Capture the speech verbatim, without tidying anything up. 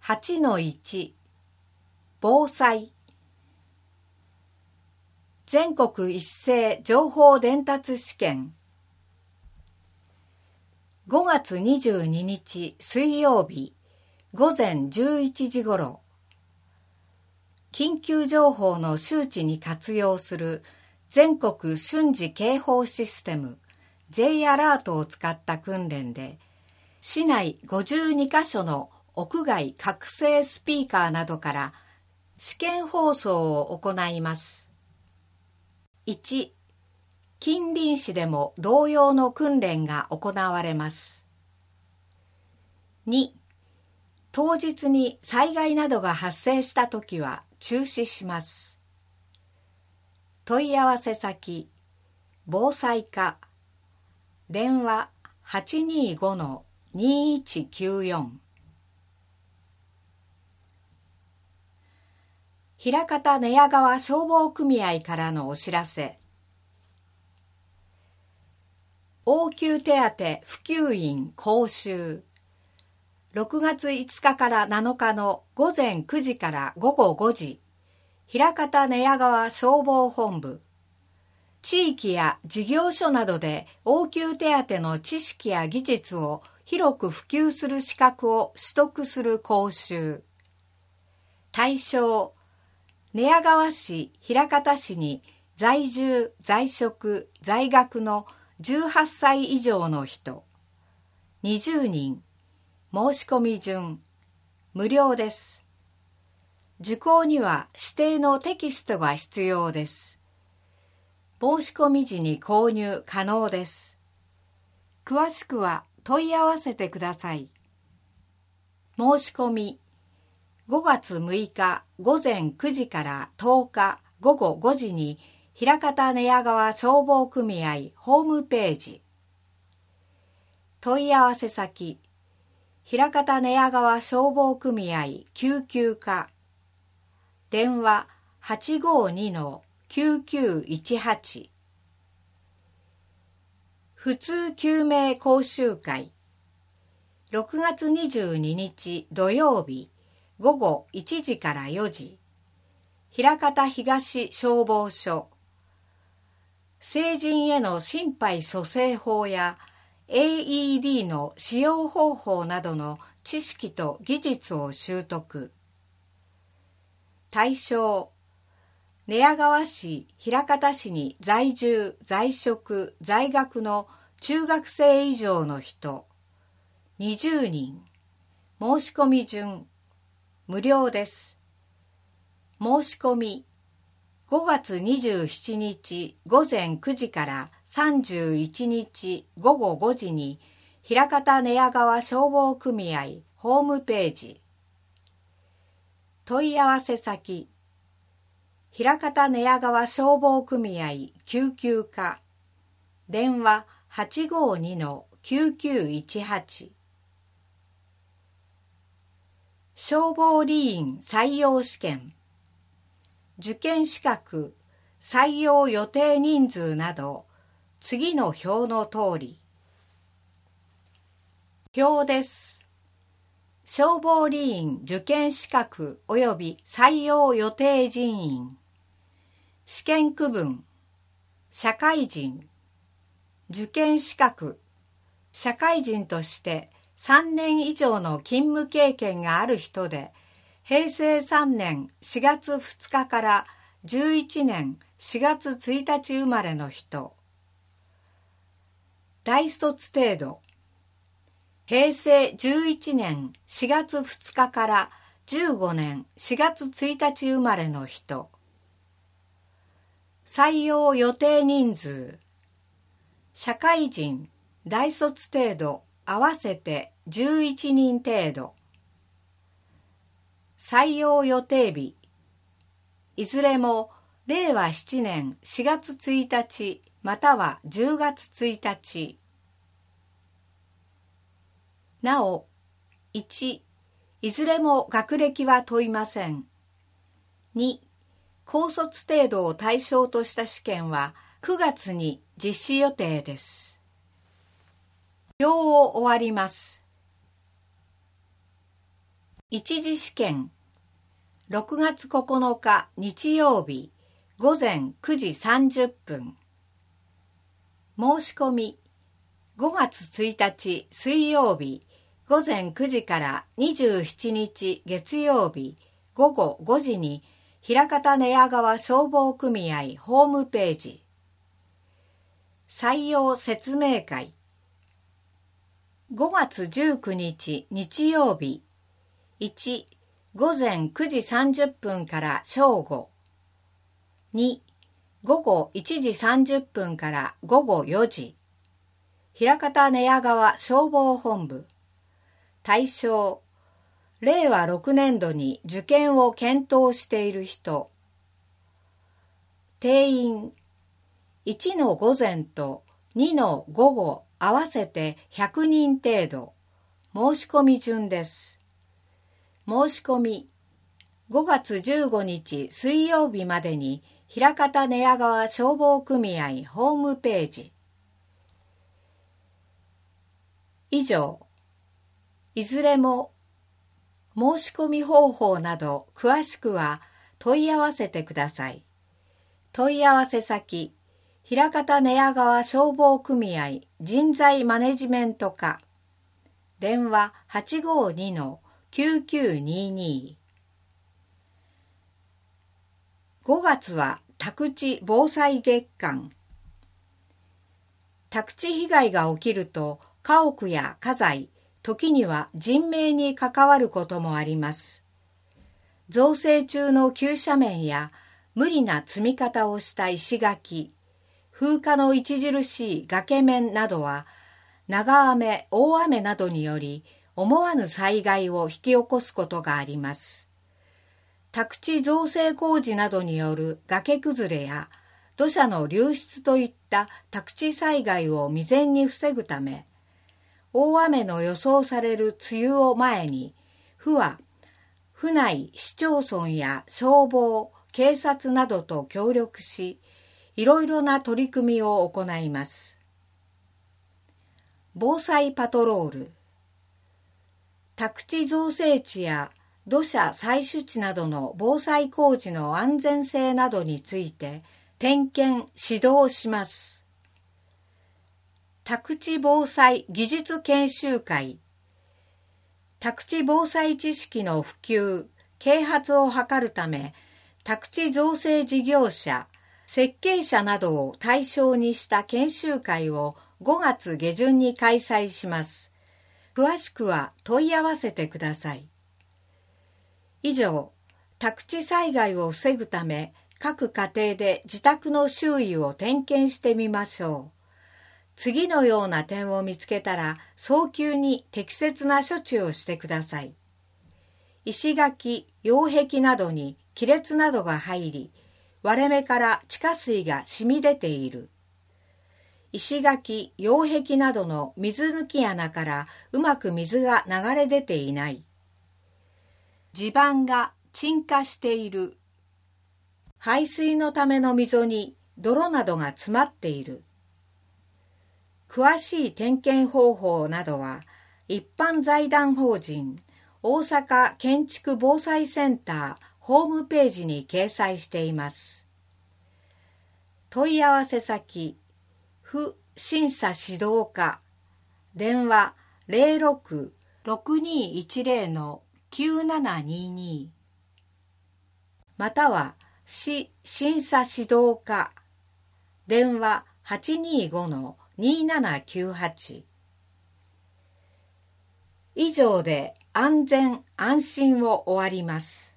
はちのいち 防災。全国一斉情報伝達試験。ごがつにじゅうににち水曜日ごぜんじゅういちじごろ、緊急情報の周知に活用する全国瞬時警報システム J アラートを使った訓練で、市内ごじゅうにかしょの屋外拡声スピーカーなどから試験放送を行います。いち、近隣市でも同様の訓練が行われます。に、当日に災害などが発生したときは中止します。問い合わせ先、防災課、電話 はちにーごのにいちきゅうよん。枚方寝屋川消防組合からのお知らせ。応急手当普及員講習。ろくがついつかからなのかのごぜんくじからごごごじ、枚方寝屋川消防本部。地域や事業所などで応急手当の知識や技術を広く普及する資格を取得する講習。対象、寝屋川市、枚方市に在住、在職、在学のじゅうはっさい以上の人。にじゅうにん。申し込み順。無料です。受講には指定のテキストが必要です。申し込み時に購入可能です。詳しくは問い合わせてください。申し込み、ごがつむいかごぜんくじからとおかごごごじに枚方寝屋川消防組合ホームページ。問い合わせ先、枚方寝屋川消防組合救急課、電話 はちごにのきゅうきゅういちはち。普通救命講習会。ろくがつにじゅうににち土曜日ごごいちじからよじ、枚方東消防署。成人への心肺蘇生法や エーイーディー の使用方法などの知識と技術を習得。対象、寝屋川市、枚方市に在住、在職、在学の中学生以上の人。にじゅうにん。申し込み順。無料です。申し込み、ごがつにじゅうしちにちごぜんくじからさんじゅういちにちごごごじに枚方寝屋川消防組合ホームページ。問い合わせ先、枚方寝屋川消防組合救急課、電話 はちごにのきゅうきゅういちはち。消防理員採用試験。受験資格、採用予定人数など、次の表の通り。表です。消防理員受験資格及び採用予定人員。試験区分。社会人。受験資格。社会人としてさんねん以上の勤務経験がある人で、へいせいさんねんしがつふつかからじゅういちねんしがつついたち生まれの人。大卒程度。へいせいじゅういちねんしがつふつかからじゅうごねんしがつついたち生まれの人。採用予定人数。社会人、大卒程度合わせてじゅういちにん程度。採用予定日。いずれもれいわななねんしがつついたちまたはじゅうがつついたち。なお、いち、いずれも学歴は問いません。に、高卒程度を対象とした試験はくがつに実施予定です。表を終わります。 一次試験ろくがつここのか日曜日午前くじさんじゅっぷん。申し込みごがつついたち水曜日午前くじからにじゅうしちにち月曜日午後ごじに枚方寝屋川消防組合ホームページ。採用説明会ごがつじゅうくにち日曜日いち午前くじさんじゅっぷんから正午に午後いちじさんじゅっぷんから午後よじ枚方寝屋川消防本部。対象れいわろくねんどに受験を検討している人。定員いちの午前とにの午後合わせてひゃくにん程度。申し込み順です。申し込みごがつじゅうごにち水曜日までに枚方寝屋川消防組合ホームページ。以上、いずれも申し込み方法など詳しくは問い合わせてください。問い合わせ先、枚方寝屋川消防組合人材マネジメント課。電話 はちごーにのきゅうきゅうにーにー。ごがつは宅地防災月間。宅地被害が起きると家屋や家財、時には人命に関わることもあります。造成中の急斜面や無理な積み方をした石垣、風化の著しい崖面などは長雨、大雨などにより思わぬ災害を引き起こすことがあります。宅地造成工事などによる崖崩れや土砂の流出といった宅地災害を未然に防ぐため、大雨の予想される梅雨を前に、府は府内市町村や消防、警察などと協力し、いろいろな取り組みを行います。防災パトロール。宅地造成地や土砂採取地などの防災工事の安全性などについて点検・指導します。宅地防災技術研修会。宅地防災知識の普及・啓発を図るため、宅地造成事業者、設計者などを対象にした研修会をごがつげじゅんに開催します。詳しくは問い合わせてください。以上、宅地災害を防ぐため、各家庭で自宅の周囲を点検してみましょう。次のような点を見つけたら、早急に適切な処置をしてください。石垣、擁壁などに亀裂などが入り、割れ目から地下水が染み出ている。石垣、擁壁などの水抜き穴からうまく水が流れ出ていない。地盤が沈下している。排水のための溝に泥などが詰まっている。詳しい点検方法などは、一般財団法人大阪建築防災センターホームページに掲載しています。問い合わせ先、府審査指導課、電話 ゼロろく ろくにいちゼロ のきゅうななにーにー または市審査指導課、電話 はちにーご のにーななきゅうはち。以上で安全安心を終わります。